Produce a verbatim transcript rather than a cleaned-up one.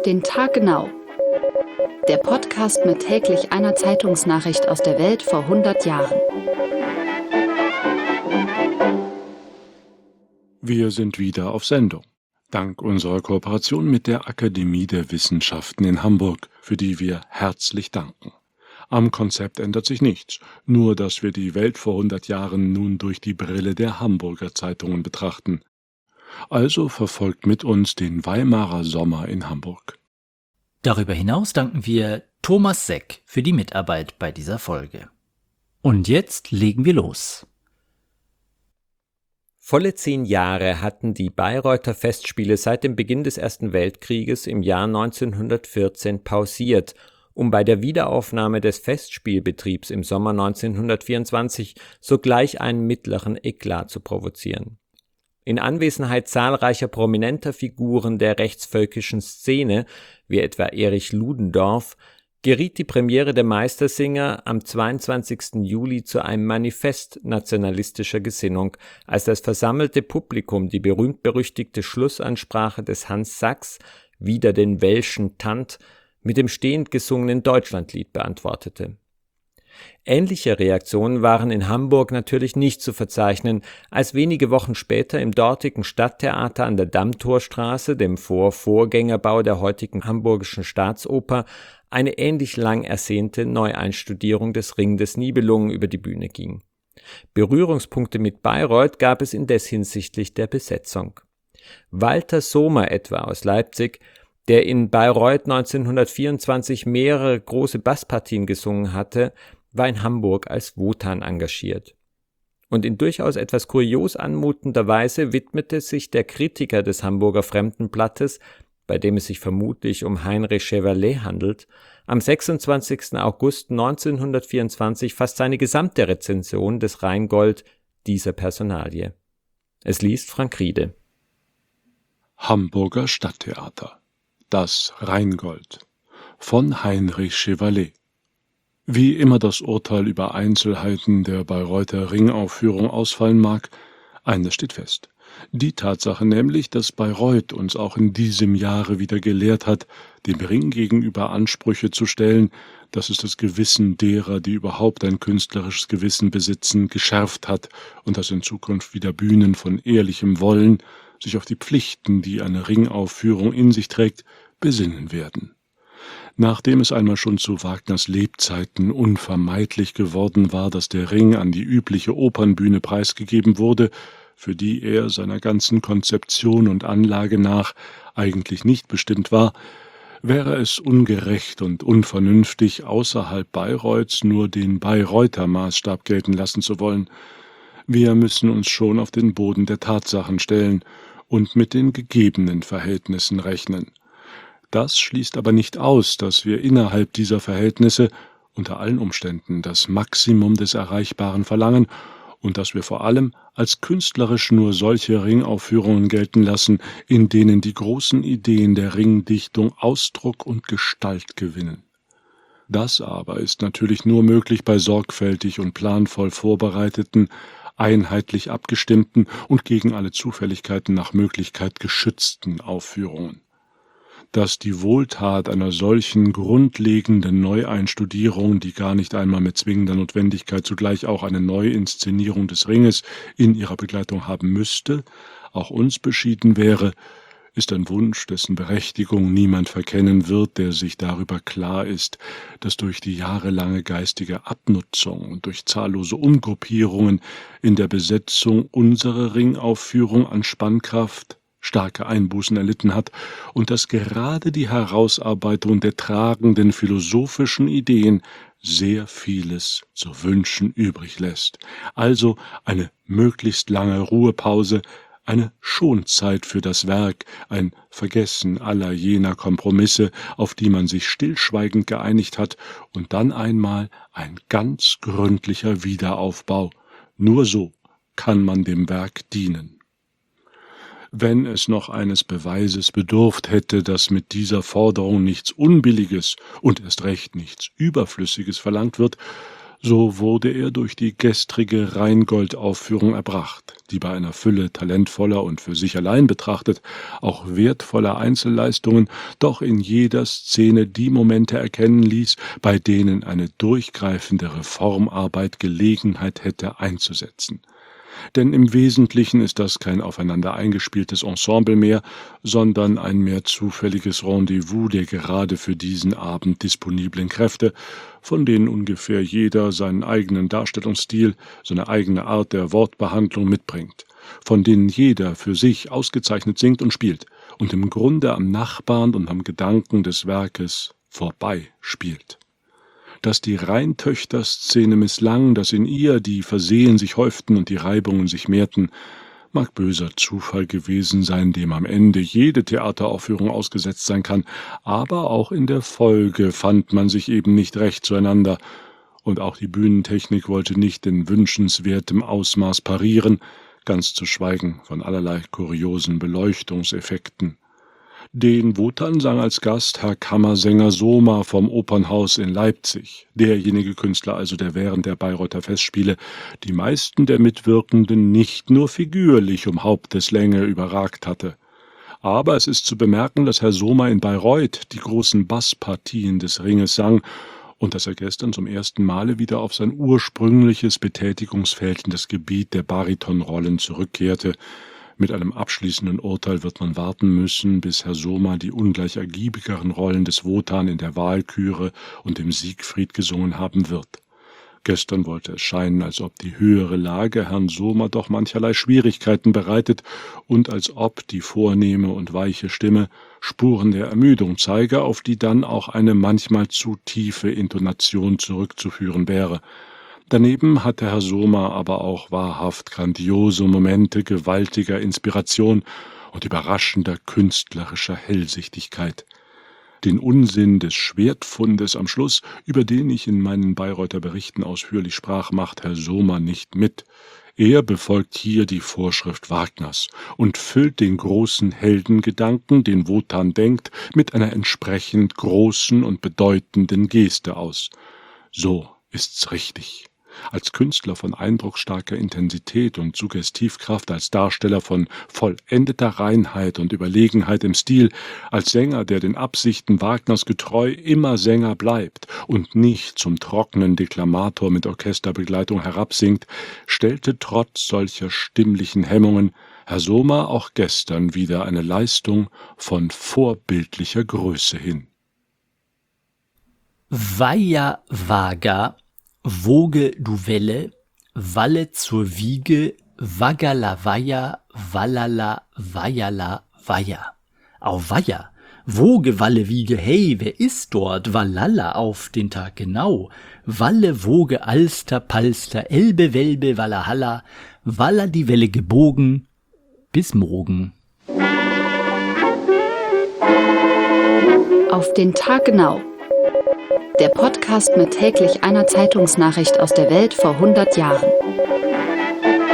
den Tag genau. Der Podcast mit täglich einer Zeitungsnachricht aus der Welt vor hundert Jahren. Wir sind wieder auf Sendung. Dank unserer Kooperation mit der Akademie der Wissenschaften in Hamburg, für die wir herzlich danken. Am Konzept ändert sich nichts, nur dass wir die Welt vor hundert Jahren nun durch die Brille der Hamburger Zeitungen betrachten. Also verfolgt mit uns den Weimarer Sommer in Hamburg. Darüber hinaus danken wir Thomas Seck für die Mitarbeit bei dieser Folge. Und jetzt legen wir los. Volle zehn Jahre hatten die Bayreuther Festspiele seit dem Beginn des Ersten Weltkrieges im Jahr neunzehnhundertvierzehn pausiert, um bei der Wiederaufnahme des Festspielbetriebs im Sommer neunzehnhundertvierundzwanzig sogleich einen mittleren Eklat zu provozieren. In Anwesenheit zahlreicher prominenter Figuren der rechtsvölkischen Szene, wie etwa Erich Ludendorff, geriet die Premiere der Meistersinger am zweiundzwanzigsten Juli zu einem Manifest nationalistischer Gesinnung, als das versammelte Publikum die berühmt-berüchtigte Schlussansprache des Hans Sachs, Wider den Welschen Tand, mit dem stehend gesungenen Deutschlandlied beantwortete. Ähnliche Reaktionen waren in Hamburg natürlich nicht zu verzeichnen, als wenige Wochen später im dortigen Stadttheater an der Dammtorstraße, dem Vorvorgängerbau der heutigen Hamburgischen Staatsoper, eine ähnlich lang ersehnte Neueinstudierung des Ring des Nibelungen über die Bühne ging. Berührungspunkte mit Bayreuth gab es indes hinsichtlich der Besetzung. Walter Sohmer etwa aus Leipzig, der in Bayreuth neunzehnhundertvierundzwanzig mehrere große Basspartien gesungen hatte, war in Hamburg als Wotan engagiert. Und in durchaus etwas kurios anmutender Weise widmete sich der Kritiker des Hamburger Fremdenblattes, bei dem es sich vermutlich um Heinrich Chevalley handelt, am sechsundzwanzigsten August neunzehnhundertvierundzwanzig fast seine gesamte Rezension des Rheingold dieser Personalie. Es liest Frank Riede. Hamburger Stadttheater. Das Rheingold von Heinrich Chevalley. Wie immer das Urteil über Einzelheiten der Bayreuther Ringaufführung ausfallen mag, eines steht fest. Die Tatsache nämlich, dass Bayreuth uns auch in diesem Jahre wieder gelehrt hat, dem Ring gegenüber Ansprüche zu stellen, dass es das Gewissen derer, die überhaupt ein künstlerisches Gewissen besitzen, geschärft hat und dass in Zukunft wieder Bühnen von ehrlichem Wollen sich auf die Pflichten, die eine Ringaufführung in sich trägt, besinnen werden. Nachdem es einmal schon zu Wagners Lebzeiten unvermeidlich geworden war, dass der Ring an die übliche Opernbühne preisgegeben wurde, für die er seiner ganzen Konzeption und Anlage nach eigentlich nicht bestimmt war, wäre es ungerecht und unvernünftig, außerhalb Bayreuths nur den Bayreuther Maßstab gelten lassen zu wollen. Wir müssen uns schon auf den Boden der Tatsachen stellen und mit den gegebenen Verhältnissen rechnen. Das schließt aber nicht aus, dass wir innerhalb dieser Verhältnisse unter allen Umständen das Maximum des Erreichbaren verlangen und dass wir vor allem als künstlerisch nur solche Ringaufführungen gelten lassen, in denen die großen Ideen der Ringdichtung Ausdruck und Gestalt gewinnen. Das aber ist natürlich nur möglich bei sorgfältig und planvoll vorbereiteten, einheitlich abgestimmten und gegen alle Zufälligkeiten nach Möglichkeit geschützten Aufführungen. Dass die Wohltat einer solchen grundlegenden Neueinstudierung, die gar nicht einmal mit zwingender Notwendigkeit zugleich auch eine Neuinszenierung des Ringes in ihrer Begleitung haben müsste, auch uns beschieden wäre, ist ein Wunsch, dessen Berechtigung niemand verkennen wird, der sich darüber klar ist, dass durch die jahrelange geistige Abnutzung und durch zahllose Umgruppierungen in der Besetzung unsere Ringaufführung an Spannkraft starke Einbußen erlitten hat und dass gerade die Herausarbeitung der tragenden philosophischen Ideen sehr vieles zu wünschen übrig lässt. Also eine möglichst lange Ruhepause, eine Schonzeit für das Werk, ein Vergessen aller jener Kompromisse, auf die man sich stillschweigend geeinigt hat, und dann einmal ein ganz gründlicher Wiederaufbau. Nur so kann man dem Werk dienen. Wenn es noch eines Beweises bedurft hätte, dass mit dieser Forderung nichts Unbilliges und erst recht nichts Überflüssiges verlangt wird, So wurde er durch die gestrige Rheingold-Aufführung erbracht, die bei einer Fülle talentvoller und für sich allein betrachtet auch wertvoller Einzelleistungen doch in jeder Szene die Momente erkennen ließ, bei denen eine durchgreifende Reformarbeit Gelegenheit hätte einzusetzen. Denn im Wesentlichen ist das kein aufeinander eingespieltes Ensemble mehr, sondern ein mehr zufälliges Rendezvous der gerade für diesen Abend disponiblen Kräfte, von denen ungefähr jeder seinen eigenen Darstellungsstil, seine eigene Art der Wortbehandlung mitbringt, von denen jeder für sich ausgezeichnet singt und spielt und im Grunde am Nachbarn und am Gedanken des Werkes vorbei spielt. Dass die Rheintöchter-Szene misslang, dass in ihr die Versehen sich häuften und die Reibungen sich mehrten, mag böser Zufall gewesen sein, dem am Ende jede Theateraufführung ausgesetzt sein kann, aber auch in der Folge fand man sich eben nicht recht zueinander, und auch die Bühnentechnik wollte nicht in wünschenswertem Ausmaß parieren, ganz zu schweigen von allerlei kuriosen Beleuchtungseffekten. Den Wotan sang als Gast Herr Kammersänger Sohmer vom Opernhaus in Leipzig, derjenige Künstler also, der während der Bayreuther Festspiele die meisten der Mitwirkenden nicht nur figürlich um Haupteslänge überragt hatte. Aber es ist zu bemerken, dass Herr Sohmer in Bayreuth die großen Basspartien des Ringes sang und dass er gestern zum ersten Male wieder auf sein ursprüngliches Betätigungsfeld in das Gebiet der Baritonrollen zurückkehrte. Mit einem abschließenden Urteil wird man warten müssen, bis Herr Sohmer die ungleich ergiebigeren Rollen des Wotan in der Walküre und dem Siegfried gesungen haben wird. Gestern wollte es scheinen, als ob die höhere Lage Herrn Sohmer doch mancherlei Schwierigkeiten bereitet und als ob die vornehme und weiche Stimme Spuren der Ermüdung zeige, auf die dann auch eine manchmal zu tiefe Intonation zurückzuführen wäre. Daneben hatte Herr Sohmer aber auch wahrhaft grandiose Momente gewaltiger Inspiration und überraschender künstlerischer Hellsichtigkeit. Den Unsinn des Schwertfundes am Schluss, über den ich in meinen Bayreuther Berichten ausführlich sprach, macht Herr Sohmer nicht mit. Er befolgt hier die Vorschrift Wagners und füllt den großen Heldengedanken, den Wotan denkt, mit einer entsprechend großen und bedeutenden Geste aus. So ist's richtig. Als Künstler von eindrucksstarker Intensität und Suggestivkraft, als Darsteller von vollendeter Reinheit und Überlegenheit im Stil, als Sänger, der den Absichten Wagners getreu immer Sänger bleibt und nicht zum trockenen Deklamator mit Orchesterbegleitung herabsinkt, stellte trotz solcher stimmlichen Hemmungen Herr Sohmer auch gestern wieder eine Leistung von vorbildlicher Größe hin. Weiher Wager, Woge du Welle, Walle zur Wiege, Wagala Weiher, Wallala, Weiherla, Weiher. Au Weiher, Woge, Walle, Wiege, hey, wer ist dort? Wallala auf den Tag genau. Walle, Woge, Alster, Palster, Elbe, Welbe, Wallahalla, Waller die Welle gebogen, bis morgen. Auf den Tag genau. Der Podcast mit täglich einer Zeitungsnachricht aus der Welt vor hundert Jahren.